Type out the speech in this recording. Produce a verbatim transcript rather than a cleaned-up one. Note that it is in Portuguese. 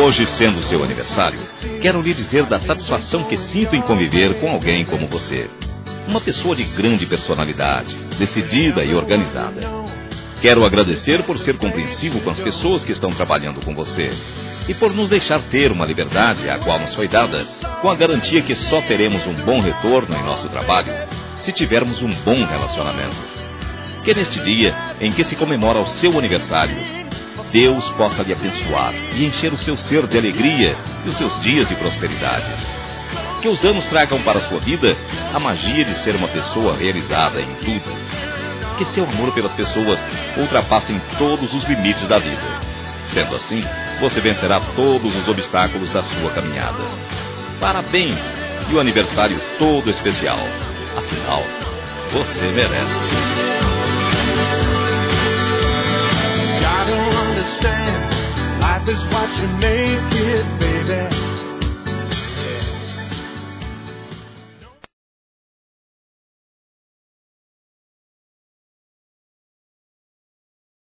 Hoje, sendo seu aniversário, quero lhe dizer da satisfação que sinto em conviver com alguém como você. Uma pessoa de grande personalidade, decidida e organizada. Quero agradecer por ser compreensivo com as pessoas que estão trabalhando com você e por nos deixar ter uma liberdade a qual nos foi dada, com a garantia que só teremos um bom retorno em nosso trabalho se tivermos um bom relacionamento. Que neste dia em que se comemora o seu aniversário, Deus possa lhe abençoar e encher o seu ser de alegria e os seus dias de prosperidade. Que os anos tragam para a sua vida a magia de ser uma pessoa realizada em tudo. Que seu amor pelas pessoas ultrapasse todos os limites da vida. Sendo assim, você vencerá todos os obstáculos da sua caminhada. Parabéns e o aniversário todo especial. Afinal, você merece. Life is what you make.